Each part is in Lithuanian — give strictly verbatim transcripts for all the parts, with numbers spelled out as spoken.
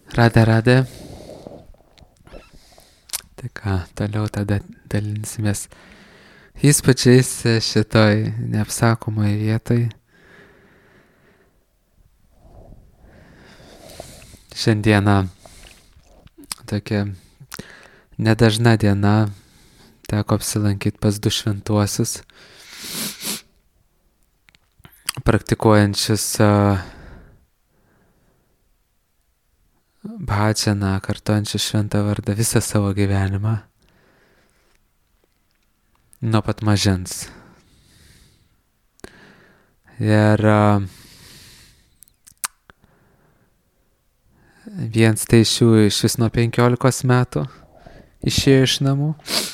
Radė, radė. Tai ką, toliau tada dalinsimės įspūdžiais šitoj neapsakomoje vietoj. Šiandieną tokia nedažna diena, teko apsilankyti pas du šventuosius, praktikuojančius bhajaną, kartojančius šventą vardą visą savo gyvenimą, nuo pat mažens. Ir vienas tai iš jų iš vis nuo penkiolikos metų išėjo iš namų.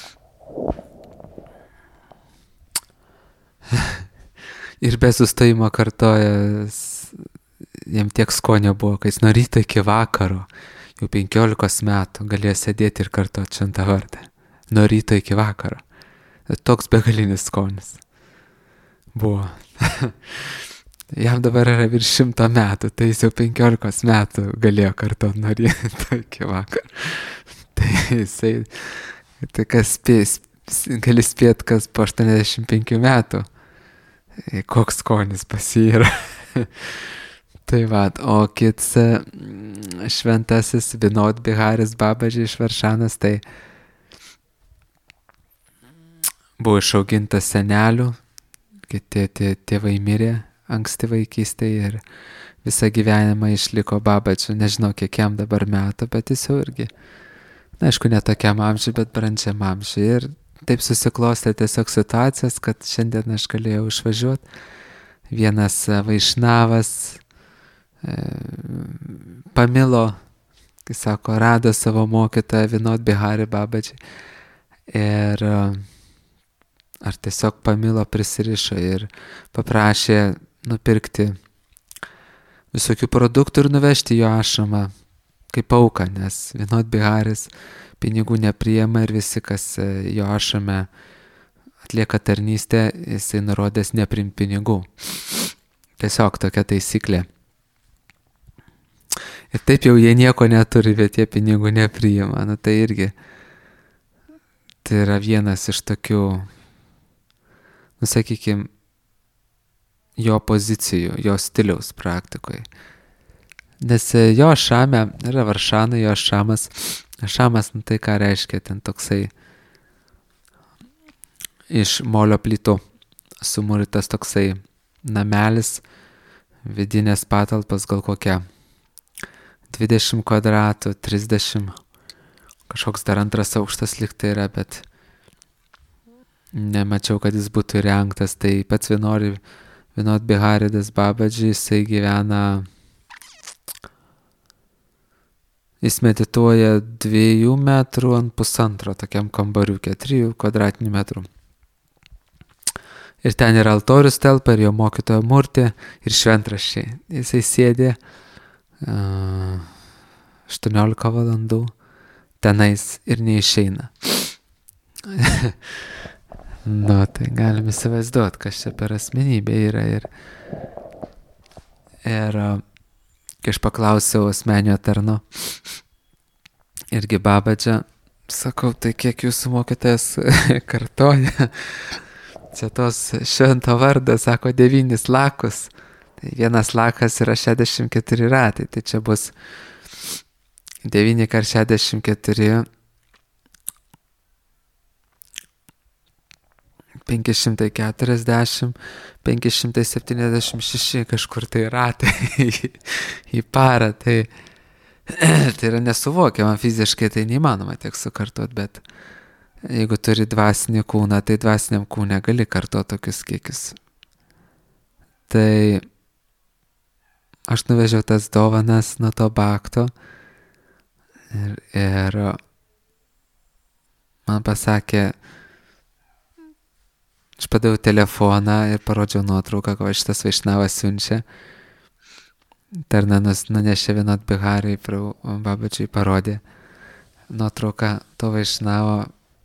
Ir be sustojimo kartoja, jam tiek skonio buvo, kai jis nuo ryto iki vakaro, jau penkiolikos metų, galėjo sėdėti ir kartoti šventą vardą. Nuo ryto iki vakaro. Toks begalinis skonis buvo. Jam dabar yra virš šimto metų, tai jis jau penkiolikos metų galėjo kartoti nuo ryto iki vakaro. Tai jisai, tai kas spės, gali spėti, kas po aštuoniasdešimt penkių metų, koks skonis pas jį yra. Tai va, o kits šventasis Vinod Biharis Babaji iš Varšanos, tai buvo išaugintas senelių, kiti tėvai mirė anksti vaikystėje ir visą gyvenimą išliko Babačiu. Nežinau, kiek jam dabar metų, bet jis jau irgi, na, aišku, ne tokiam amžiui, bet brandžiam amžiui. Ir taip susiklostė tiesiog situacijas, kad šiandien aš galėjau išvažiuoti. Vienas vaišnavas e, pamilo, kai sako, rado savo mokytoją Vinod Bihari Babaji. Ir ar tiesiog pamilo, prisirišo ir paprašė nupirkti visokių produktų ir nuvežti jo ašramą kaip auką, nes Vinod Biharis pinigų nepriima ir visi, kas jo ašrame atlieka tarnystę, jisai nurodęs neprim pinigų. Tiesiog tokia taisyklė. Ir taip jau jie nieko neturi, bet jie pinigų nepriima. Nu, tai irgi tai yra vienas iš tokių, nu, sakykime, jo pozicijų, jo stiliaus praktikoje. Nes jo šame yra Varšana, jo šamas, šamas, nu tai ką reiškia, ten toksai iš molio plytų sumūrytas toksai namelis, vidinės patalpas gal kokia dvidešimt kvadratų, trisdešimt, kažkoks dar antras aukštas lyg tai yra, bet nemačiau, kad jis būtų įrengtas. Tai pats Vinod, Vinod Biharidas Babaji, jisai gyvena, jis medituoja dviejų metrų ant pusantro tokiam kambariukė, trijų kvadratinių metrų. Ir ten yra altorius telpa ir jo mokytojo murtė ir šventraščiai. Jisai sėdė uh, aštuoniolika valandų tenais ir neišeina. Nu, tai galim įsivaizduoti, kas čia per asmenybė yra. Ir, ir kai aš paklausiau asmenio tarno, irgi Babadžio, sakau, tai kiek jūsų mokytojas kartoja? Čia tos švento vardas, sako, devynis lakus. Tai vienas lakas yra šešiasdešimt keturi ratai. Tai čia bus devyni kart šešiasdešimt keturi. penki šimtai keturiasdešimt, penki šimtai septyniasdešimt šeši kažkur tai ratai į, į parą. Tai, tai yra nesuvokiama fiziškai, tai neįmanoma tiek sukartot, bet jeigu turi dvasinį kūną, tai dvasiniam kūne gali kartuoti tokius kiekius. Tai aš nuvežiau tas dovanas nuo to bakto ir, ir man pasakė, aš padaviau telefoną ir parodžiau nuotrauką, ko šitas vaišnavas siunčia. Tarna nunešė Vinod Bihari, Babadžiui parodė nuotrauką to vaišnavo.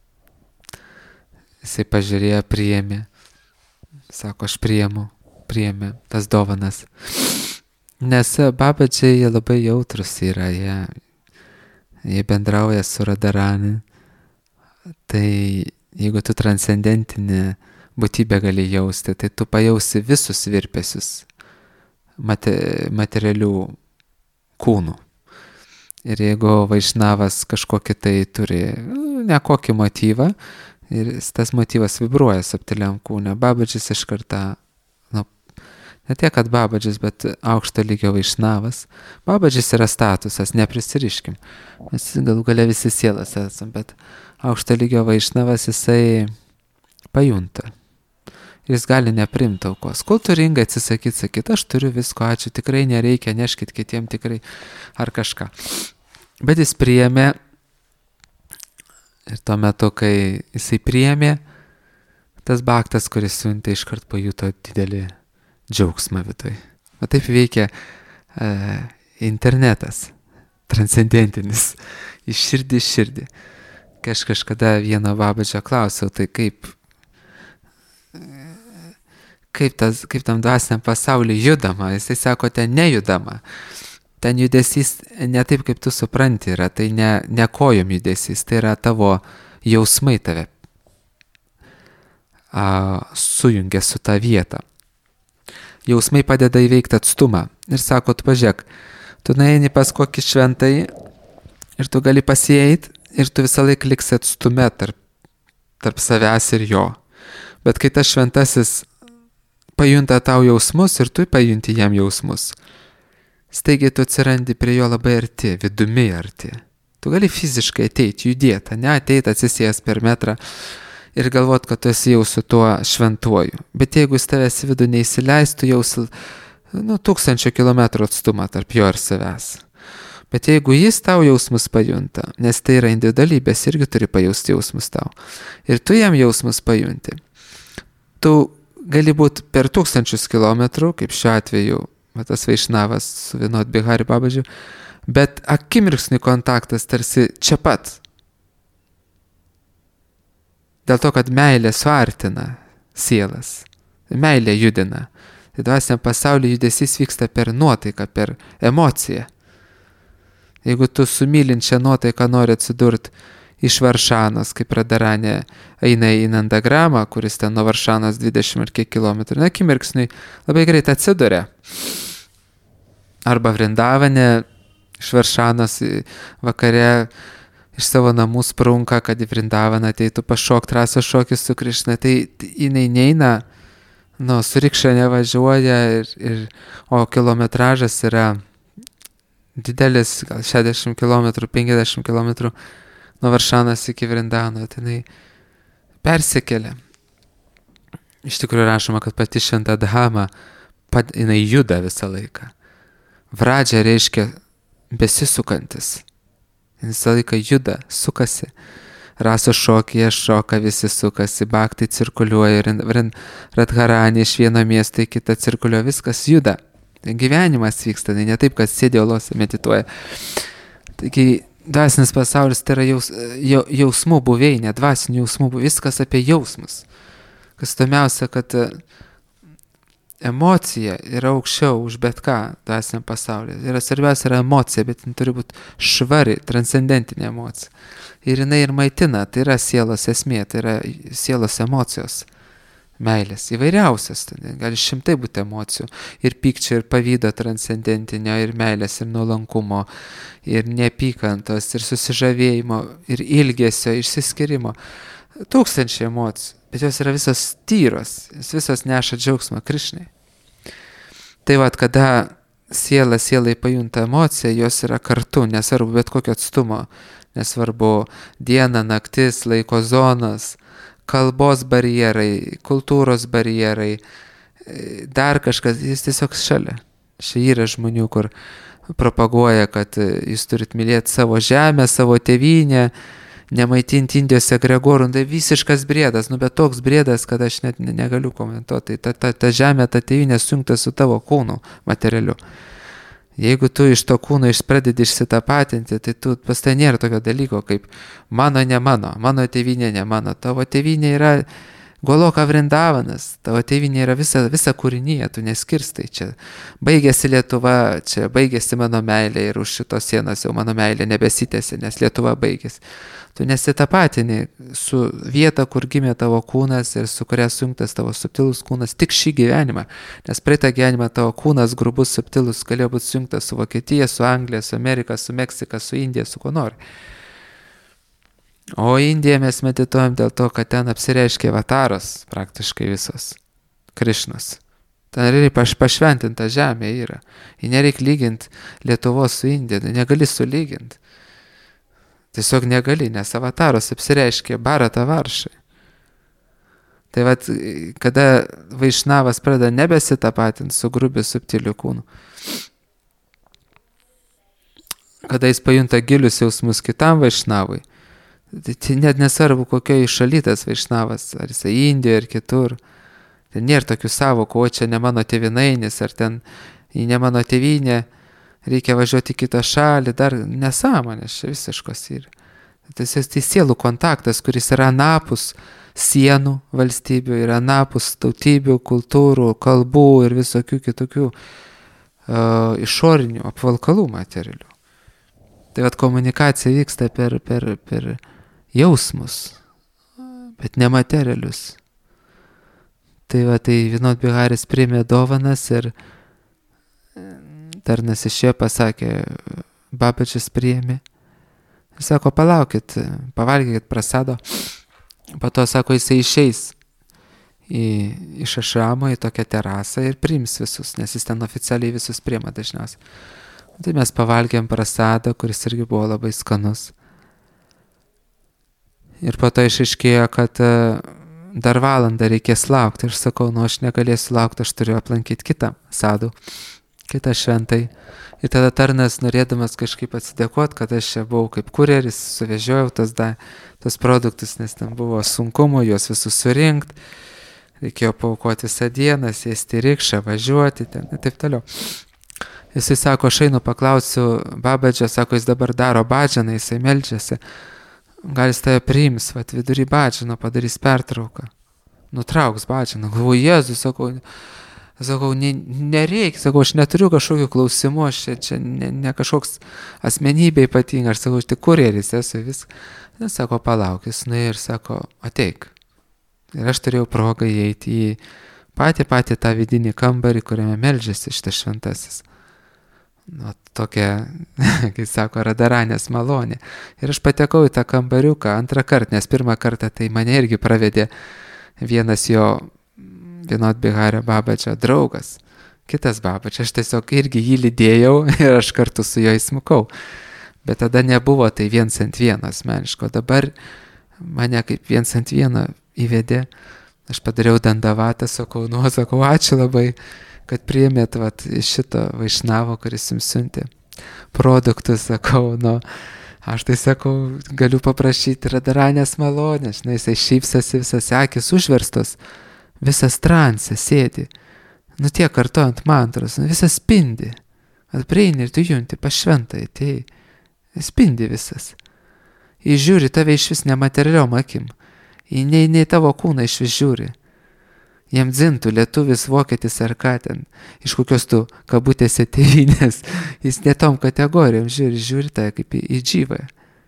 Jisai pažiūrėjo, priėmė. Sako, aš priėmu, priėmė tas dovanas. Nes babadžiai jie labai jautrus yra, jie, jie bendrauja su Radharani. Tai jeigu tu transcendentinį būtybę gali jausti, tai tu pajausi visus virpesius mate, materialių kūnų. Ir jeigu vaišnavas kažkokį tai turi nekokį motyvą, ir tas motyvas vibruoja subtiliam kūne, babadžis iš karto, nu, ne tiek, kad babadžis, bet aukšto lygio vaišnavas. Babadžis yra statusas, neprisiriškim. Mes galų gale visi sielas esam, bet aukšto lygio vaišnavas jisai pajunta. Jis gali neprimti aukos. Kultūringai atsisakyti, sakyti, aš turiu visko, ačiū, tikrai nereikia, neškit kitiem tikrai ar kažką. Bet jis priėmė ir tuo metu, kai jisai priėmė, tas baktas, kuris siuntė, iškart pajuto didelį džiaugsmą viduje. O taip veikia e, internetas, transcendentinis, iš širdį iš širdį. Kai aš kažkada vieno babadžio klausiau, tai kaip, kaip, tas, kaip tam dvasiniam pasauliu judama, jisai sako, ten nejudama. Ten judesys ne taip, kaip tu supranti yra, tai ne, ne kojom judesys, tai yra tavo jausmai tave a, sujungia su tą vietą. Jausmai padeda įveikti atstumą. Ir sako, tu pažiūrėk, tu nueini pas kokį šventai ir tu gali pasieit ir tu visą laiką liksi atstume tarp, tarp savęs ir jo. Bet kai tas šventasis pajunta tau jausmus ir tu pajunti jam jausmus, staigiai tu atsirandi prie jo labai arti, vidumi arti. Tu gali fiziškai ateiti, judėti, ne ateiti atsisėjęs per metrą ir galvot, kad tu esi jau su tuo šventuoju. Bet jeigu jis tavęs vidų neįsileistų, jaus nu, tūkstančio kilometrų atstumą tarp jo ir savęs. Bet jeigu jis tau jausmus pajunta, nes tai yra individualybės, irgi turi pajausti jausmus tau. Ir tu jam jausmus pajunti. Tu gali būti per tūkstančius kilometrų, kaip šiuo atveju, tas vaišnavas su Vinod Bihari babadžiu, bet akimirksnių kontaktas tarsi čia pat. Dėl to, kad meilė suartina sielas, meilė judina. Tai dvasiniam pasaulyje judesys vyksta per nuotaiką, per emociją. Jeigu tu su mylinčia nuotaika nori atsidurti iš Varšanos, kaip Radharani eina į Nandagramą, kuris ten nuo Varšanos dvidešimt ar kiek kilometrų, na, akimirksniui labai greit atsiduria. Arba Vrindavane iš Varšanos vakare iš savo namų sprunka, kad į Vrindavaną ateitų pašokti raso šokį su Krišna. Tai jinai neina, nu, su rikša nevažiuoja, ir, ir, o kilometražas yra didelis, gal šešiasdešimt kilometrų, penkiasdešimt kilometrų nuo Varšanos iki Vrindavano. Tai jinai persikelia. Iš tikrųjų rašoma, kad pati Šventa Dhama, pat, jinai juda visą laiką. Vradžia reiškia besisukantis. Visą laiką juda, sukasi. Raso šokyje šoka, visi sukasi, bhaktai cirkuliuoja, Radharani iš vieno miesto į kitą cirkuliuoja, viskas juda. Tai gyvenimas vyksta, tai ne taip, kad sėdė olose medituoja. Taigi dvasinis pasaulis tai yra jaus, jausmų buveinė, dvasinių jausmų buveinė, viskas apie jausmus. Kas įdomiausia, kad emocija yra aukščiau už bet ką dvasiniam pasaulyje. Ir svarbiausia yra emocija, bet jin turi būti švari, transcendentinė emocija. Ir jinai ir maitina, tai yra sielos esmė, tai yra sielos emocijos, meilės, įvairiausias, tai gali šimtai būti emocijų. Ir pykčio, ir pavydo transcendentinio, ir meilės, ir nuolankumo, ir neapykantos, ir susižavėjimo, ir ilgesio, išsiskyrimo. Tūkstančiai emocijų. Bet jos yra visos tyros, jos visos neša džiaugsmą Krišnai. Tai vat, kada siela sielai pajunta emociją, jos yra kartu, nesvarbu bet kokio atstumo, nesvarbu diena, naktis, laiko zonos, kalbos barjerai, kultūros barjerai, dar kažkas, jis tiesiog šalia. Šia yra žmonių, kur propaguoja, kad jūs turit mylėti savo žemę, savo tėvynę, nemaitinti Indijos egregorų, tai visiškas briedas, nu bet toks briedas, kad aš net negaliu komentuoti. Ta, ta, ta žemė, ta tėvynė sujungta su tavo kūnu materialiu. Jeigu tu iš to kūno išpradedi išsitapatinti, tai tu pas tai nėra tokio dalyko kaip mano, ne mano, mano tėvynė, ne mano. Tavo tėvynė yra Goloka Vrindavanas, tavo tėvynė yra visa, visa kūrinyje, tu neskirstai čia. Baigėsi Lietuva, čia baigėsi mano meilė ir už šitos sienos jau mano meilė nebesitėsi, nes Lietuva baigėsi. Tu nesitapatini su vieta, kur gimė tavo kūnas ir su kuria sujungtas tavo subtilus kūnas tik šį gyvenimą. Nes praeitą gyvenimą tavo kūnas grubus, subtilus galėjo būti sujungtas su Vokietija, su Anglija, su Amerika, su Meksika, su Indija, su kuo nori. O Indiją mes medituojam dėl to, kad ten apsireiškia avataros praktiškai visos. Krišnos. Ten reikia pašventinta žemė yra. Ir nereikia lyginti Lietuvos su Indija. Negali sulyginti. Tiesiog negali, nes avataros apsireiškia Bharata varšai. Tai vat, kada Vaišnavas pradeda nebesitapatinti su grubiu subtiliu kūnu, kada jis pajunta gilius jausmus kitam Vaišnavui, tai net nesvarbu, kokioje šalyje tas Vaišnavas, ar jisai Indijoje ar kitur. Ten nėra tokių savokų, o čia ne mano tėvynainis, ar ten į ne mano tėvynė, reikia važiuoti į kitą šalį, dar nesąmonės čia visiškos yra. Tai tai sielų kontaktas, kuris yra anapus sienų valstybių, yra anapus tautybių, kultūrų, kalbų ir visokių kitokių uh, išorinių apvalkalų materialių. Tai vat komunikacija vyksta per, per, per jausmus, bet nematerialius. Tai va, tai Vinod Biharis priėmė dovanas ir tarnas išėjo, pasakė, Babačius priėmė. Ir sako, palaukit, pavalgykit prasado. Po to, sako, jisai išeis į, iš ašramo į tokią terasą ir priims visus, nes jis ten oficialiai visus priima dažniausiai. Tai mes pavalgėm prasadą, kuris irgi buvo labai skanus. Ir po to išaiškėjo, kad dar valandą reikės laukti. Ir sakau, nu aš negalėsiu laukti, aš turiu aplankyti kitą sadų, kitą šventai. Ir tada tarnas, norėdamas kažkaip atsidėkoti, kad aš čia buvau kaip kurjeris, suvežiojau tas, da, tas produktus, nes ten buvo sunkumo juos visus surinkti. Reikėjo paaukoti visą dieną, sėsti rikšą, važiuoti ten ir taip toliau. Jisai sako, aš einu paklausiu Babadžio, sako, jis dabar daro badžianą, jisai meldžiasi. Gal jis tave priims, vat vidury badžiano padarys pertrauką. Nutrauks badžianą. Galvoju, Jėzus, sakau, sakau ne, nereikia, sakau, aš neturiu kažkokių klausimų, aš čia, čia ne, ne kažkoks asmenybė ypatinga, aš sakau, aš tik kurjeris esu viską. Jis sako, palauk, jis nuėjo ir sako, ateik. Ir aš turėjau progą įeiti į patį patį tą vidinį kambarį, kuriame meldžiasi šitas šventasis. Nu, tokia, kai sako, radaranės malonė. Ir aš patekau į tą kambariuką antrą kartą, nes pirmą kartą tai mane irgi pravedė vienas jo Vinod Bihario Babadžio draugas, kitas Babadžio. Aš tiesiog irgi jį lydėjau ir aš kartu su juo įsmukau. Bet tada nebuvo tai viens ant vieno asmeniško. Dabar mane kaip viens ant vieno įvedė. Aš padariau dandavatą, sakau, nu, sakau, ačiū labai, kad priėmėt vat, šito Vaišnavo, kuris jums siuntė produktus, sakau, nu, aš tai sakau, galiu paprašyti radaranės malonės, žinai, jisai šypsasi, visas akis užverstos, visas transė sėdi, nu tiek kartojant mantros, nu visas spindi, atprieini ir tu junti, pašventai, tai spindi visas. Jis žiūri tave iš vis nematerialiom akim, į nei, nei tavo kūną iš vis žiūri. Jam dzintų lietuvis, vokietis ar ką ten, iš kokios tu kabutėse tėvynės, jis ne tom kategorijom žiūri, žiūri tai kaip į, į džyvą.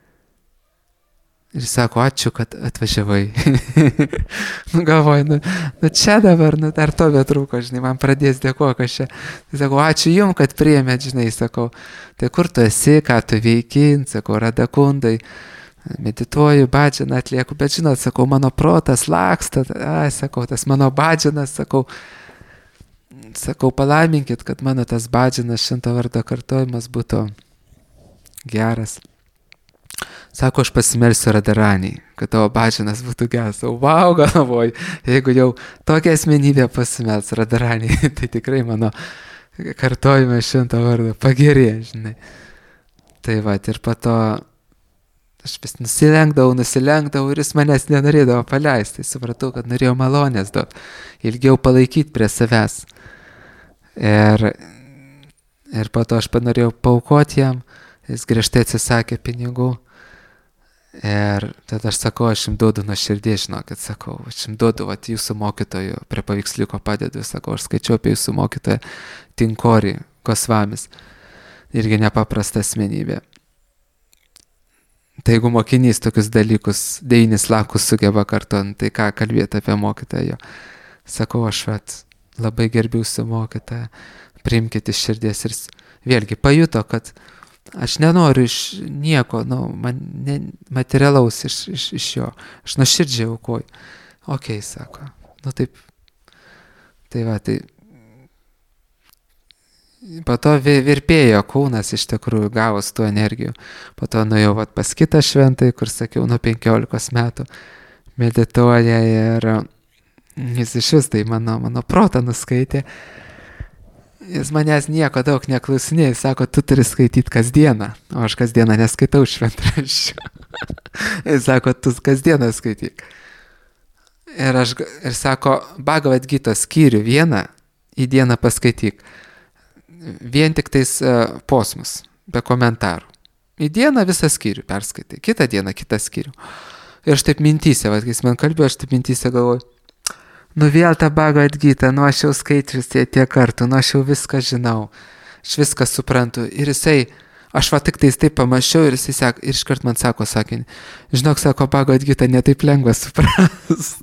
Ir sako, ačiū, kad atvažiavai. Nu galvoju, nu, nu čia dabar, nu dar to betrūko, žinai, man pradės dėkuoti, aš čia. Tai sakau, ačiū jum, kad priėmėt, žinai, sakau, tai kur tu esi, ką tu veiki, sakau, Radakundai. Medituoju, badžianą atlieku, bet žinot, sakau, mano protas laksta, ai, sakau, tas mano badžianas, sakau, sakau, palaiminkit, kad mano tas badžianas šimto vardo kartojimas būtų geras. Sako, aš pasimelsiu Radaranį, kad tavo badžianas būtų geras. O, wow, galvoju, jeigu jau tokia asmenybė pasimels Radaranį, tai tikrai mano kartojimas šimto vardo pagerė, žinai. Tai va, ir po to aš vis nusilenkdavau, nusilenkdavau ir jis manęs nenorėdavo paleisti. Tai supratau, kad norėjau malonės daug, ilgiau palaikyti prie savęs. Ir, ir po to aš panorėjau paaukoti jam, jis griežtai atsisakė pinigų. Ir tada aš sakau, aš jums duodu nuo širdies, žinokit, sakau, aš jums duodu, vat, jūsų mokytojų, prie paveiksliuko padedu, sakau, aš skaičiau apie jūsų mokytoją Tinkorį Gosvamis, irgi nepaprasta asmenybė. Tai jeigu mokinys tokius dalykus, devynis lakus sugeba kartu, tai ką kalbėti apie mokytoją jo. Sakau, aš vat, labai gerbiu jūsų mokytoją, priimkite iš širdies ir vėlgi pajuto, kad aš nenoriu iš nieko, nu, man ne, materialaus iš, iš, iš jo. Aš nuoširdžiai aukoju. Ok, sako. Nu taip. Tai va, tai. Po to virpėjo kūnas iš tikrųjų gavus tų energijų. Po to nuėjau vat, pas kitą šventai, kur sakiau, nuo penkiolikos metų medituoja ir jis iš vis tai mano, mano protą nuskaitė. Jis manęs nieko daug neklausinėjo, sako, tu turi skaityti kasdieną, o aš kasdieną neskaitau šventraščių. Jis sako, tu kasdieną skaityk. Ir, aš, ir sako, Bhagavad Gitos skyrių vieną į dieną paskaityk. Vien tik tais uh, posmus, be komentarų. Į dieną visą skyrių perskaitai, kitą dieną kitą skyrių. Ir aš taip mintyse, va, kai jis man kalbėjo, aš taip mintyse galvoju, nu vėl tą Bhagavad Gitą, nu aš jau skaičius tiek kartų, nu aš jau viską žinau, aš viską suprantu. Ir jisai, aš va tik tais taip pamačiau ir jisai sako, ir iškart man sako sakinį, žinok, sako, Bhagavad Gitą netaip lengva suprast.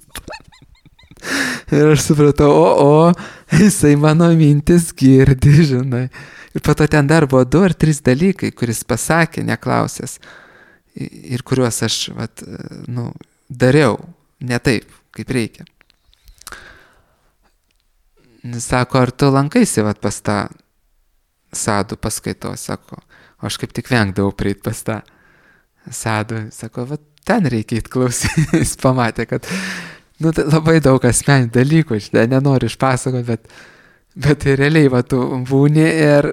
Ir aš supratau, o, o, jisai mano mintis girdi, žinai. Ir po to ten dar buvo du ar trys dalykai, kuris pasakė, neklausęs, ir kuriuos aš, vat, nu, dariau ne taip, kaip reikia. Sako, ar tu lankaisi vat, pas tą sadų paskaitos, sako, o aš kaip tik vengdavau prieiti pas tą sadų, sako, vat, ten reikia įklausyti. Jis pamatė, kad nu, labai daug asmeninių dalykų, aš nenoriu išpasakoti, bet, bet tai realiai va, tu būni ir,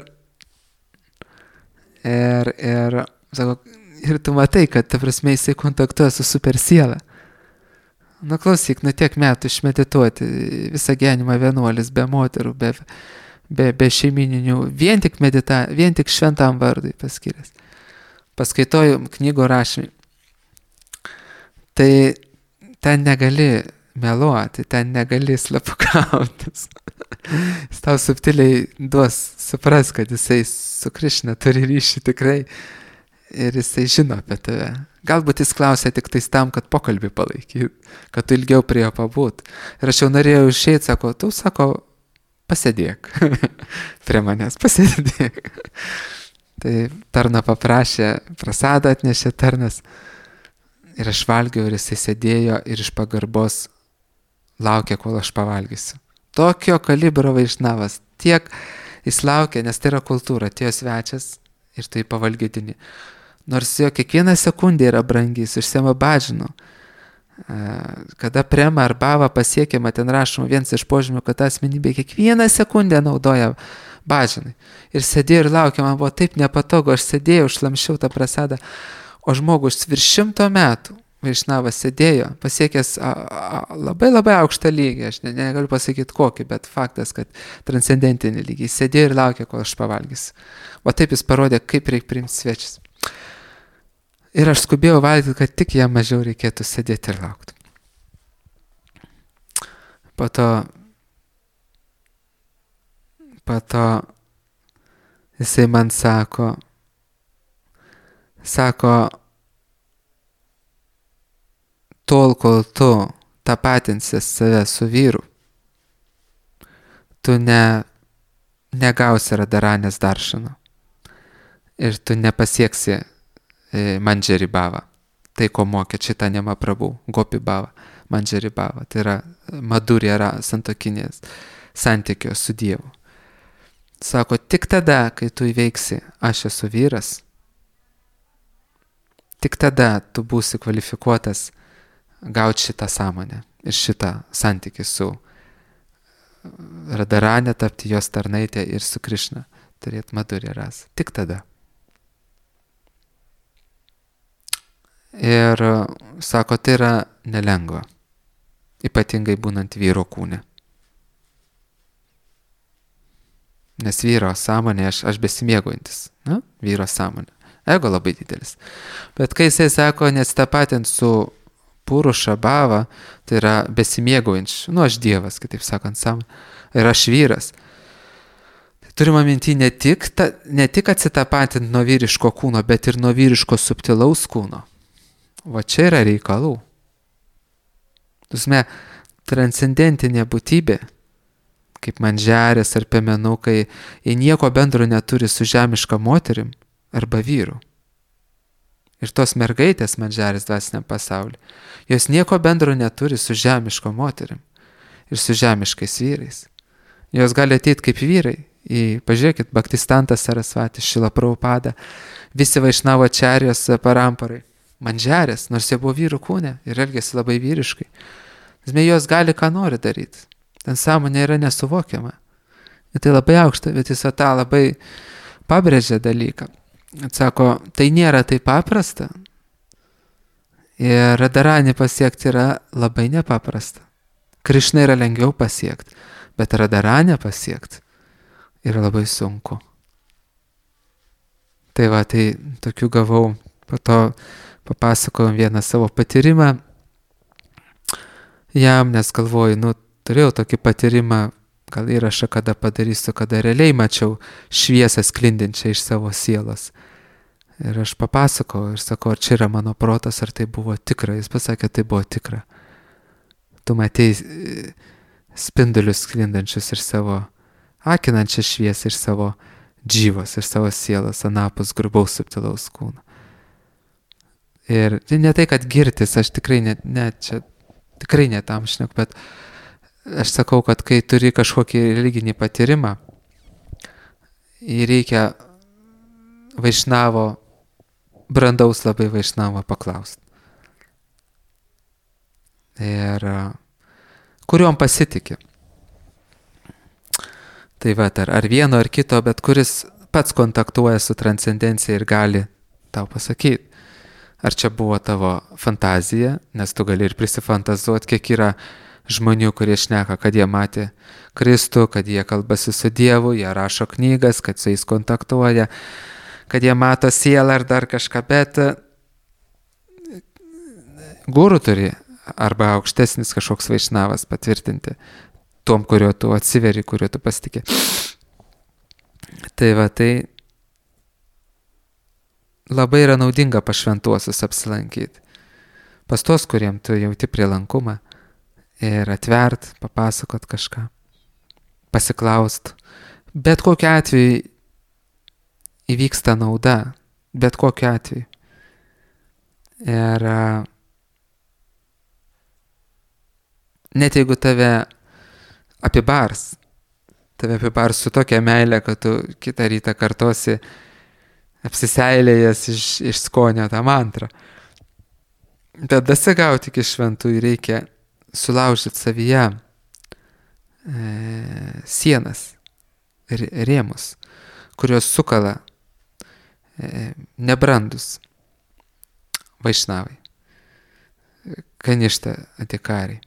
ir, ir, sako, ir tu matai, kad ta prasme jisai kontaktuoja su super siela. Nu klausyk, nu tiek metų išmedituoti, visą gyvenimą vienuolis, be moterų, be, be, be šeimininių, vien tik medita, vien tik šventam vardui paskiręs. Paskaitoju knygų rašymį. Tai ten negali meluoti, ten negali slapukautis. Jis tau subtiliai duos supras, kad jisai su Krišna turi ryšį tikrai ir jisai žino apie tave. Galbūt jis klausė tik tais tam, kad pokalbį palaikyt, kad tu ilgiau prie jo pabūt. Ir aš jau norėjau išeiti, sako, tu, sako, pasėdėk prie manęs, pasėdėk. Tai tarna paprašė, prasadą atnešė tarnas. Ir aš valgiau ir jisai sėdėjo ir iš pagarbos laukė, kol aš pavalgysiu. Tokio kalibro vaišnavas, tiek jis laukia, nes tai yra kultūra, atėjo svečias ir tai pavalgydini. Nors jo kiekviena sekundė yra brangi, jis užsiema badžinu. Kada prema ar bava pasiekiama, ten rašoma vienas iš požymių, kad asmenybė kiekvieną sekundę naudoja badžinai. Ir sėdėjau ir laukia, man buvo taip nepatogu, aš sėdėjau, šlamšiau tą prasadą, o žmogus virš šimto metų vaišnavas sėdėjo, pasiekęs a, a, labai labai aukštą lygį, aš ne, negaliu pasakyti kokį, bet faktas, kad transcendentinį lygį, jis sėdėjo ir laukė, kol aš pavalgysiu. O taip jis parodė, kaip reikia priimti svečius. Ir aš skubėjau valgyti, kad tik jam mažiau reikėtų sėdėti ir laukti. Po to, po to jisai man sako, sako, tol, kol tu tapatinsi save su vyru, tu ne, negausi Radharanės daršano ir tu nepasieksi Manjari bava. Tai, ko mokė Chaitanya Mahaprabhu, Gopi bava, Manjari bava. Tai yra madurė, yra santuokinės santykio su Dievu. Sako, tik tada, kai tu įveiksi, aš esu vyras, tik tada tu būsi kvalifikuotas gauti šitą sąmonę ir šitą santykį su Radharane, tapti jos tarnaitė ir su Krišna, turėti madurė rasą. Tik tada. Ir sako, tai yra nelengva, ypatingai būnant vyro kūne. Nes vyro sąmonė, aš, aš besimėgaujantis, na, vyro sąmonė. ego labai didelis. Bet kai jisai sako, nesitapatint su Puruša Bhava, tai yra besimėgaujančių, nu aš Dievas, kitaip sakant, sam, ir aš vyras. Tai turime minti ne tik, ta, ne tik atsitapatinti nuo vyriško kūno, bet ir nuo vyriško subtilaus kūno. Va čia yra reikalų. Tusme, transcendentinė būtybė, kaip manžerės ar piemenukai, jie nieko bendro neturi su žemiška moterim arba vyru. Ir tos mergaitės manžerės dvasiniam pasauliu, jos nieko bendro neturi su žemiško moterim ir su žemiškais vyrais. Jos gali ateiti kaip vyrai. Į, pažiūrėkit, Bhaktistantas Sarasvatis, Šrila Prabhupada, visi Vaišnavo Ačarijos paramparai. Manžerės, nors jie buvo vyrų kūne ir elgėsi labai vyriškai. Zmė, jos gali ką nori daryti. Ten sąmonė yra nesuvokiama. Ir tai labai aukšta, bet jis tą labai pabrėžia dalyką. Atsako, tai nėra taip paprasta. Ir Radharanį pasiekti yra labai nepaprasta. Krišną yra lengviau pasiekti, bet Radharanę pasiekti yra labai sunku. Tai va, tai tokių gavau, po to papasakojom vieną savo patyrimą jam, nes galvoju, nu, turėjau tokį patyrimą, gal įrašą kada padarysiu, kada realiai mačiau šviesą sklindinčią iš savo sielos. Ir aš papasakau ir sakau, ar čia yra mano protas, ar tai buvo tikra. Jis pasakė, tai buvo tikra. Tu matėjai spindulius sklindančius ir savo akinančią šviesą iš savo džyvos, iš savo sielos, anapus grubaus subtilaus kūno. Ir ne tai, kad girtis, aš tikrai ne, ne čia, tikrai netam šnek, bet aš sakau, kad kai turi kažkokį religinį patyrimą, jį reikia Vaišnavo, brandaus labai Vaišnavo paklausti. Ir kuriuom pasitikė. Tai va, ar, ar vieno, ar kito, bet kuris pats kontaktuoja su transcendencija ir gali tau pasakyti. Ar čia buvo tavo fantazija, nes tu gali ir prisifantazuoti, kiek yra žmonių, kurie šneka, kad jie matė Kristų, kad jie kalbasi su Dievu, jie rašo knygas, kad su jais kontaktuoja, kad jie mato sielą ar dar kažką, bet guru turi arba aukštesnis kažkoks Vaišnavas patvirtinti tom, kurio tu atsiveri, kurio tu pasitikė. Tai va, tai labai yra naudinga pas šventuosius apsilankyti. Pas tos, kuriem tu jauti prielankumą ir atvert, papasakot kažką, pasiklaust. Bet kokiu atveju įvyksta nauda, bet kokiu atveju. Ir net jeigu tave apibars, tave apibars su tokia meilė, kad tu kitą rytą kartosi apsiseilėjęs iš, iš skonio tą mantrą. Bet dasigauti iki šventųjų reikia sulaužyti savyje e, sienas ir rėmus, kurios sukala e, nebrandus Vaišnavai, Kaništa Adhikari.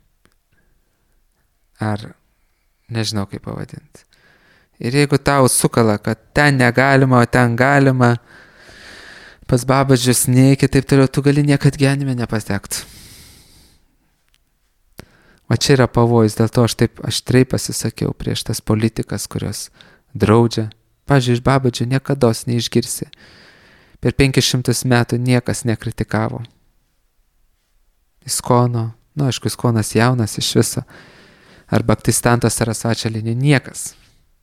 Ar nežinau kaip pavadinti. Ir jeigu tau sukala, kad ten negalima, o ten galima, pas babadžius neiki, taip toliau, tu gali niekad gyvenime nepatekti. O čia yra pavojus, dėl to aš taip aštriai pasisakiau prieš tas politikas, kurios draudžia. Pavyzdžiui, iš babadžių niekados neišgirsi. Per penkis šimtus metų niekas nekritikavo. Iskono, nu aišku, Iskonas jaunas iš viso, ar Bhaktistantas Sarasvati linija, niekas.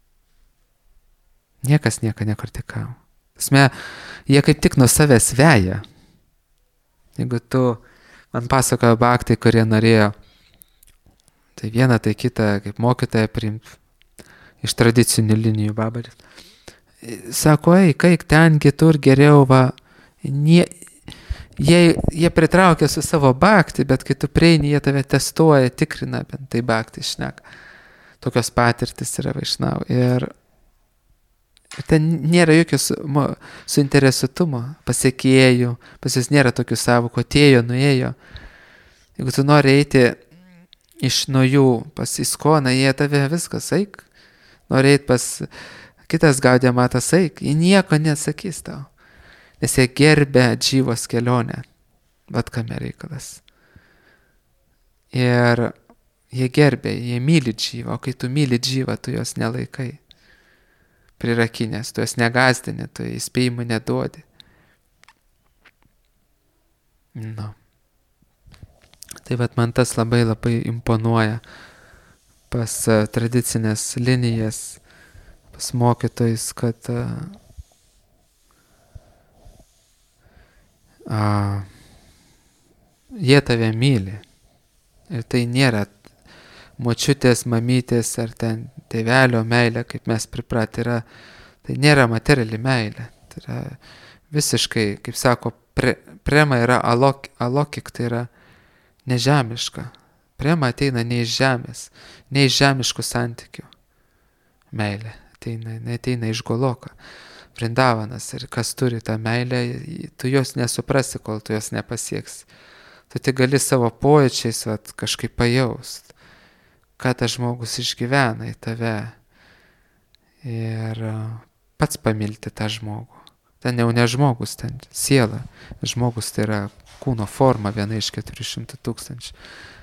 Niekas nieko nekritikavo. Tasme, jie kaip tik nuo savęs veja. Jeigu tu man pasakojo bhaktai, kurie norėjo tai vieną, tai kitą kaip mokytoją priimti iš tradicinių linijų babadės. Sako, ei, kaip ten kitur geriau, va, nie, jie, jie pritraukia su savo bhakti, bet kai tu prieini, jie tave testuoja, tikrina, bent tai bhakti šneka. Tokios patirtis yra Vaišnavų. Ir ten nėra jokio su, mo, suinteresuotumo, pasiekėjų, pas jis nėra tokių savukų, atėjo, nuėjo. Jeigu tu nori eiti iš nuo jų pas Iskoną, jie tave viskas, eik. Nori eiti pas kitas Gaudiya Matas, eik. Jie nieko nesakys tau. Nes jie gerbė džyvos kelionę. Vat kame reikalas. Ir jie gerbė, jie myli džyvą, o kai tu myli džyvą, tu jos nelaikai. Prirakinės, tu jos negazdini, tu įspėjimų neduodi. Nu. Tai vat man tas labai labai imponuoja pas uh, tradicinės linijas, pas mokytojus, kad uh, uh, jie tave myli. Ir tai nėra močiutės, mamytės ar ten tėvelio meilė, kaip mes pripratę yra. Tai nėra materiali meilė. Tai yra visiškai, kaip sako, pre, prema yra alok, alokik, tai yra nežemiška. Prema ateina ne iš žemės, ne iš žemiškų santykių. Meilė ateina, ateina iš Goloka. Vrindavanas, ir kas turi tą meilę, tu jos nesuprasi, kol tu jos nepasieksi. Tu tik gali savo pojūčiais vat, kažkaip pajaust, ką tas žmogus išgyvena į tave ir pats pamilti tą žmogų. Ten jau ne žmogus, ten siela. Žmogus tai yra kūno forma, viena iš keturių šimtų tūkstančių.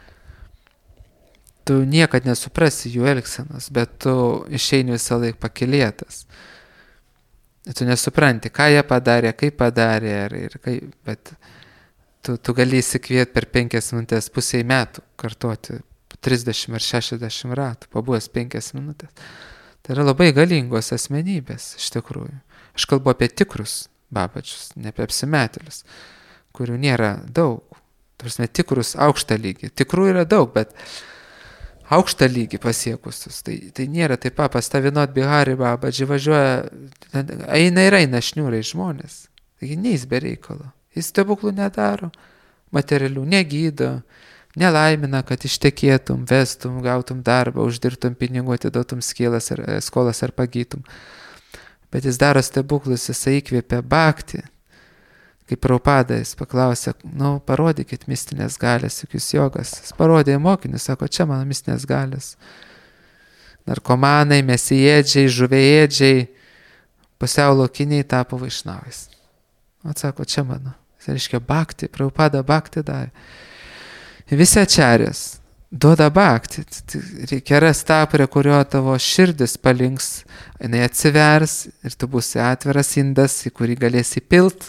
Tu niekad nesuprasi jų elgsenos, bet tu išeini visą laiką pakylėtas. Tu nesupranti, ką jie padarė, kaip padarė, ir, ir kaip, bet tu, tu gali įsikvieti per penkias minutės pusiai metų, kartoti trisdešimt ar šešiasdešimt ratų, pabuvęs penkias minutės. Tai yra labai galingos asmenybės, iš tikrųjų. Aš kalbu apie tikrus babačius, ne apie apsimetėlius, kurių nėra daug. Tarsi tikrus aukštą lygį. Tikrų yra daug, bet aukštą lygį pasiekusius. Tai, tai nėra taip paprasta. Vienot Bihari babadži važiuoja, eina ir eina šniūrai žmonės. Taigi neis be reikalo. Jis stebuklų nedaro, materialių negydo, nelaimina, kad ištekėtum, vestum, gautum darbą, uždirbtum pinigų, atiduotum skolas ar, skolas ar pagytum. Bet jis daro stebuklus, jisai įkvėpia bhakti. Kaip Prabhupada, jis paklausė, nu, parodykit mistinės galės, juk jūs jogas. Jis parodė mokinius, sako, čia mano mistinės galės. Narkomanai, mesiėdžiai, žuvėėdžiai, pusiau laukiniai tapo vaišnavais. Atsako, čia mano. Tai reiškia bhakti, Prabhupada bhakti davė. Visi ačarės duoda bhakti. Reikia rasti tą, prie kurio tavo širdis palinks, jinai atsivers ir tu būsi atviras indas, į kurį galėsi pilt.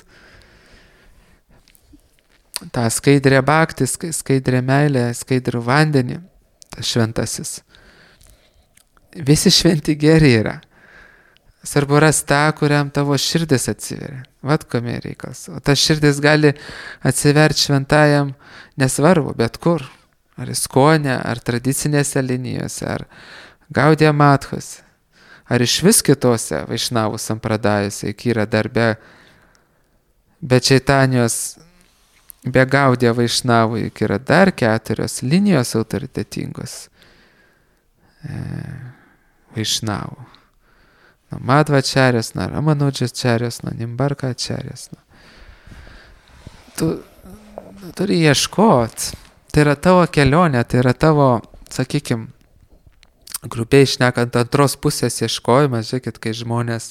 Ta skaidrė bhakti, skaidrė meilė, skaidrų vandenį, tas šventasis. Visi šventi geri yra. Svarbu rasti tą, kuriam tavo širdis atsiveria. Vat kame reikalas. O ta širdis gali atsiverti šventajam nesvarbu, bet kur. Ar Iskonė, ar tradicinėse linijose, ar Gaudija Mathose, ar iš vis kitose vaišnavų sampradajose, iki yra dar be, be Čaitanijos, be Gaudija vaišnavų, iki yra dar keturios linijos autoritetingos e, vaišnavų. Nuo Madhvačarės, nuo Ramanudžačarės, nuo Nimbarkačarės. Nu. Tu, tu turi ieškot. Tai yra tavo kelionė, tai yra tavo, sakykime, grubiai šnekant, antros pusės ieškojimas. Žiūrėkit, kai žmonės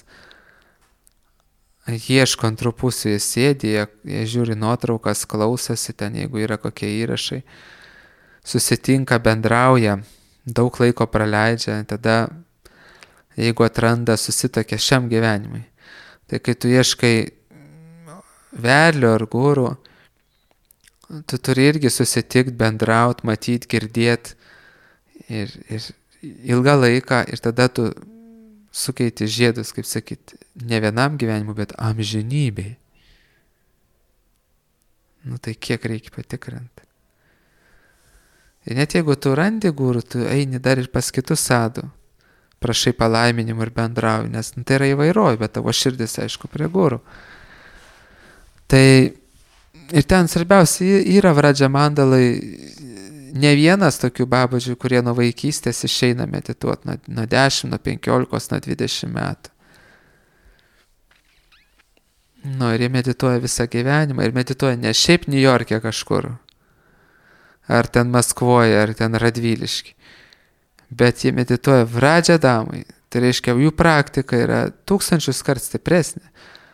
ieško antrų pusių, jie sėdi, jie, jie žiūri nuotraukas, klausosi ten, jeigu yra kokie įrašai, susitinka, bendrauja, daug laiko praleidžia, tada jeigu atranda, susitokia šiam gyvenimui. Tai kai tu ieškai vedlio ar gurų, tu turi irgi susitikti, bendrauti, matyti, girdėti ir, ir ilgą laiką ir tada tu sukeiti žiedus, kaip sakyti, ne vienam gyvenimui, bet amžinybei. Nu tai kiek reikia patikrinti. Ir net jeigu tu randi gurų, tu eini dar ir pas kitus sadų. Prašai palaiminimų ir bendrauji, nes nu, tai yra įvairovė, bet tavo širdis, aišku, prie gurų. Tai ir ten svarbiausia yra Vraja Mandalai, ne vienas tokių babadžių, kurie nuo vaikystės išeina medituoti, nuo, nuo dešimt, nuo penkiolikos, nuo dvidešimt metų. Nu, ir jie medituoja visą gyvenimą, ir medituoja ne šiaip New York'e kažkur, ar ten Maskvoje, ar ten Radviliški. Bet jie medituoja Vraja Damai. Tai reiškia, jų praktika yra tūkstančius kart stipresnė.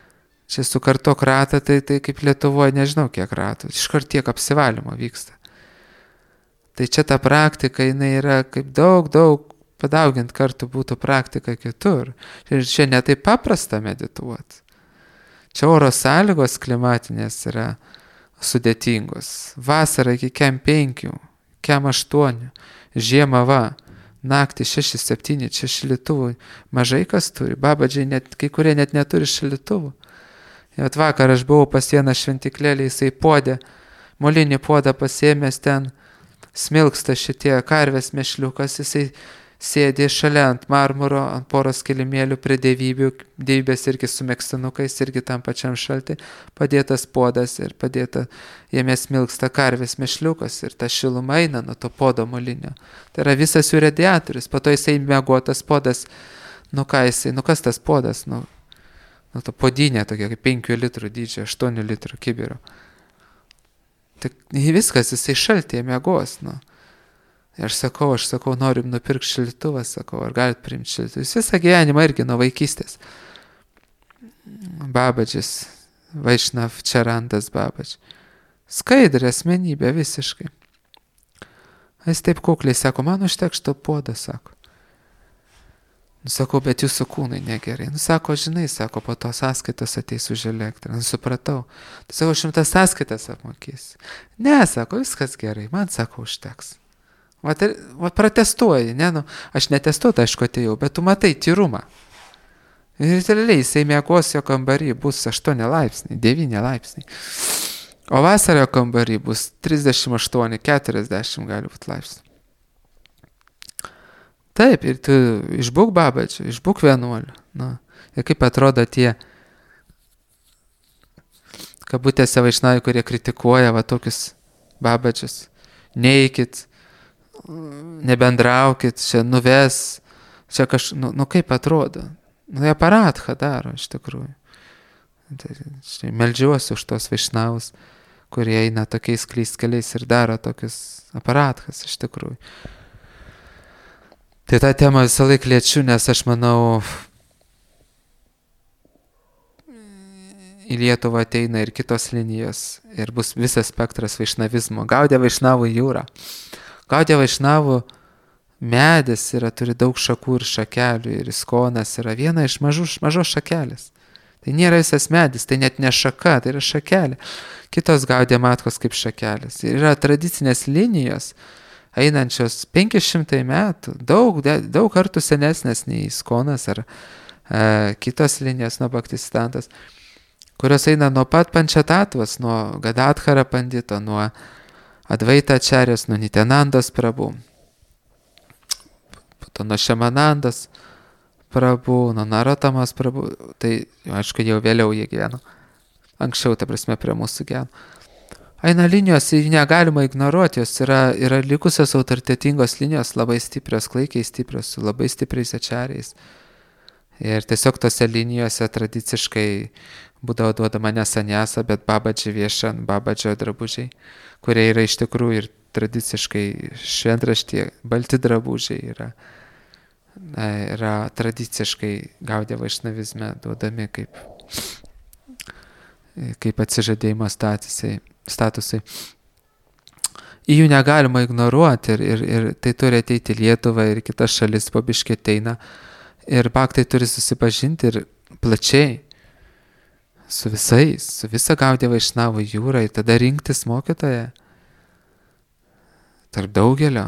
Čia su kartok ratą, tai, tai kaip Lietuvoje nežinau kiek ratų, iškart tiek apsivalymo vyksta. Tai čia ta praktika, jinai yra kaip daug, daug, padaugint kartų būtų praktika kitur. Ir čia ne taip paprasta medituoti. Čia oro sąlygos klimatinės yra sudėtingos. Vasara iki kem penkių, kem aštuonių, žiemą va, naktį šeši septyni, čia šilituvų mažai kas turi, babadžiai net, kai kurie net neturi šilituvų. Ir at vakar aš buvau pas vieną šventiklėlį, jisai podė, molinį podą pasiėmęs ten, smilksta šitie karvės mešliukas, jisai sėdė šalia ant marmuro, ant poros kilimėlių prie dievybių, dievybės irgi su mėgstinukais, irgi tam pačiam šaltį, padėtas podas ir padėta, jame smilksta karvės mešliukas ir ta šiluma eina nuo to podo molinio. Tai yra visas jų radiatorius, po to jisai mėgotas podas, nu ką jisai, nu kas tas podas, nu, nu to podinė tokia, kaip penkių litrų dydžio, aštuonių litrų kibiro. Tai viskas, jisai šaltėje mėgos, nu. Ir aš sakau, aš sakau, norim nupirkti šiltuvą, sakau, ar galit priimti šiltuvą. Jis visą gyvenimą irgi nuo vaikystės. Babadžis, Vaišnav Čarandas Babadž. Skaidrė asmenybė visiškai. Jis taip kukliai sako, man užteks šito podą, sako. Nu, sakau, bet jūsų kūnai negerai. Nu, sako, žinai, sako, po to sąskaitos ateis už elektrą. Nu, supratau. Tai sako, šimtas sąskaitas apmokys. Ne, sako, viskas gerai. Man, sako, užteks. Va, va protestuoji, ne, nu, aš netestuoti, aišku, atėjau, bet tu matai tyrumą. Ir realiai, jisai mėgos jo kambarį bus aštuoni laipsniai, devyni laipsniai. O vasario kambarį bus trisdešimt aštuoni, keturiasdešimt gali būti laipsnių. Taip, ir tu išbūk babadžių, išbūk vienuolių. Nu, ir kaip atrodo tie kabutėse vaišnavai, kurie kritikuoja va tokius babadžius. Neikit, nebendraukit, čia nuves, čia kaž, nu, nu kaip atrodo. Nu, jie paradhą daro, iš tikrųjų. Tai, štai, meldžiuosi už tos vaišnavus, kurie eina tokiais klystkeliais ir daro tokius aparatkas, iš tikrųjų. Tai tą temą visą laik liečiu, nes aš manau, į Lietuvą ateina ir kitos linijos, ir bus visas spektras vaišnavizmo. Gaudė vaišnavų jūra. Gaudė vaišnavų medis yra, turi daug šakų ir šakelių, ir iskonas yra viena iš mažų, mažos šakelės. Tai nėra visas medis, tai net ne šaka, tai yra šakelė. Kitos gaudė matkos kaip šakelės. Ir yra tradicinės linijos, einančios penki šimtai metų, daug, daug kartų senesnės nei iskonas ar e, kitos linijos nuo Bhaktistantos, kurios eina nuo pat Pančatatvos, nuo Gadadhara pandito, nuo Advaita Ačarjos, nuo Nityanandos Prabhu, po to nuo Šamanandos Prabhu, nuo Narotamos Prabhu, tai aišku jau vėliau jie gyveno, anksčiau, ta prasme, prie mūsų gyveno. Eina linijos, jų negalima ignoruoti, jos yra, yra likusios autoritetingos linijos, labai stiprios, klaikiai stiprios, su labai stipriais ačariais. Ir tiesiog tose linijose tradiciškai būdavo duodama ne saniasa, bet babadži viešan, babadžio drabužiai, kurie yra iš tikrųjų ir tradiciškai šventraštyje, balti drabužiai yra, yra tradiciškai gaudė vaišnavizme duodami kaip, kaip atsižadėjimo statusai. statusai. Į jų negalima ignoruoti ir, ir, ir tai turi ateiti Lietuvą ir kitas šalis po biškį ateina ir bhaktai turi susipažinti ir plačiai su visais, su visa gaudė vaišnavų jūra ir tada rinktis mokytoją tarp daugelio.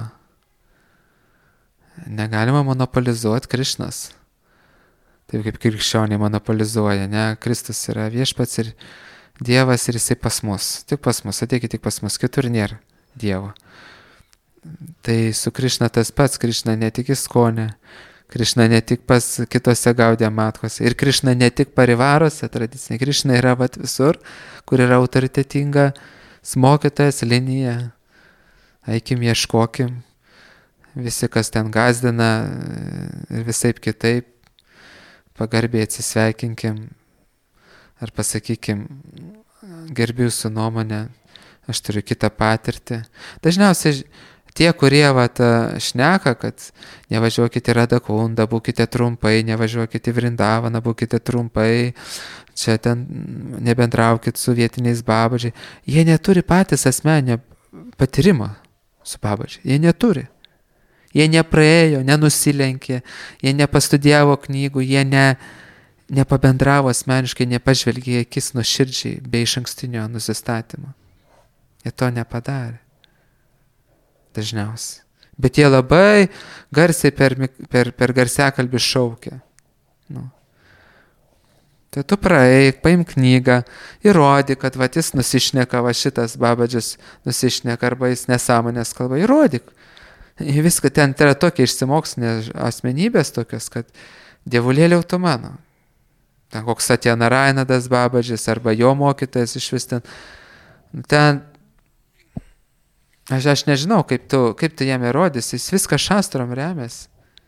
Negalima monopolizuoti Krišnos. Taip kaip krikščioniai monopolizuoja, ne? Kristus yra viešpats ir Dievas ir jisai pas mus. Tik pas mus, ateikit tik pas mus, kitur nėra Dievo. Tai su Krišna tas pats, Krišna ne tik įskonė, Krišna ne tik pas kitose gaudė matkose. Ir Krišna ne tik parivarose tradiciniai. Krišna yra vat visur, kur yra autoritetinga mokytojas linija. Eikim, ieškokim. Visi, kas ten gazdina ir visaip kitaip, pagarbiai atsisveikinkim. Ar pasakykim, gerbiu jūsų nuomonę, aš turiu kitą patirtį. Dažniausiai tie, kurie vat, šneka, kad nevažiuokite į Radakundą, būkite trumpai, nevažiuokite į Vrindavaną, būkite trumpai, čia ten nebendraukit su vietiniais Babažiai, jie neturi patys asmeninio patyrimo su Babažiai. Jie neturi. Jie nepraėjo, nenusilenkė, jie nepastudijavo knygų, jie ne, nepabendravo asmeniškai, nepažvelgė į akis nuoširdžiai, be išankstinio nusistatymo. Jie to nepadarė. Dažniausiai. Bet jie labai garsiai per, per, per garsiakalbį šaukia. Nu. Tai tu praeik, paimk knygą, įrodyk, kad va, jis nusišneka, va šitas Babadžis nusišneka, arba jis nesąmonės kalba, įrodyk. Viską ten tai yra tokia išsimokslinė asmenybės tokios, kad dievulėliau tu mano. Ten koks Satya Narainadas Babadžis, arba jo mokytojas iš vis ten. Ten Aš, aš nežinau, kaip tu, kaip tu jam įrodysi, jis viską šastrom remiasi.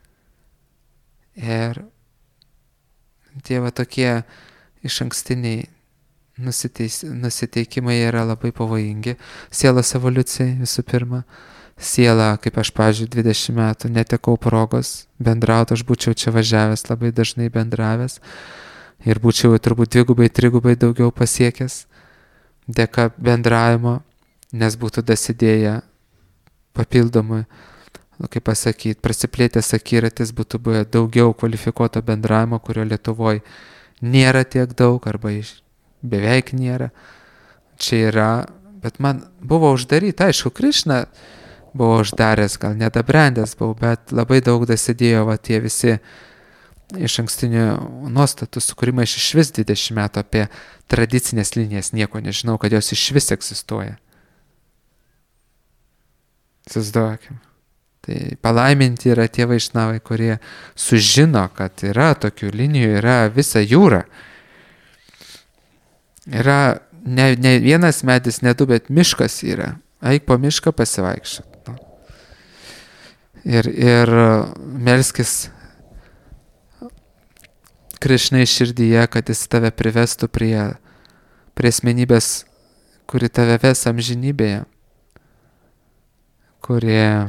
Ir tie va tokie išankstiniai nusiteis, nusiteikimai yra labai pavojingi. Sielos evoliucijai visų pirma. Siela, kaip aš, pavyzdžiui, dvidešimt metų netekau progos bendrauti, aš būčiau čia važiavęs, labai dažnai bendravęs. Ir būčiau turbūt dvigubai, trigubai daugiau pasiekęs dėka bendravimo. Nes būtų dasidėję papildomai, nu, kaip pasakyti, prasiplėtęs akiratis, būtų buvę daugiau kvalifikuoto bendravimo, kurio Lietuvoje nėra tiek daug, arba beveik nėra. Čia yra, bet man buvo uždaryta, aišku, Krišna buvo uždaręs, gal nedabrendęs buvau, bet labai daug dasidėjo va, tie visi iš ankstinių nuostatų sukūrimą. Aš iš vis dvidešimt metų apie tradicinės linijas nieko nežinau, kad jos iš vis egzistuoja. Įsivaizduokim. Tai palaiminti yra tie vaišnavai, kurie sužino, kad yra tokių linijų, yra visa jūra. Yra ne, ne vienas medis, ne du, bet miškas yra. Eik po mišką pasivaikščiot. Nu. Ir, ir melskis Krišnai širdyje, kad jis tave privestų prie, prie asmenybės, kuri tave ves amžinybėje. Kurie,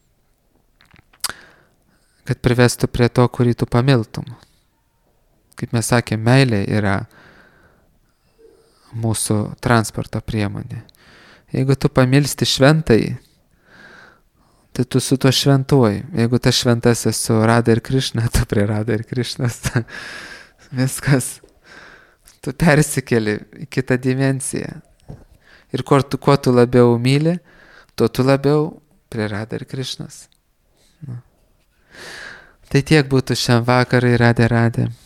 kad privestų prie to, kurį tu pamiltum. Kaip mes sakėme, meilė yra mūsų transporto priemonė. Jeigu tu pamilsti šventai, tai tu su to šventuoji. Jeigu tas šventasis su Rada ir Krišna, tu prie Rada ir Krišnas. Viskas. Tu persikeli į kitą dimensiją. Ir kuo tu, kuo tu labiau myli, tuo tu labiau prie Rada ir Krišnas. Nu. Tai tiek būtų šiam vakarai, Radė Radė.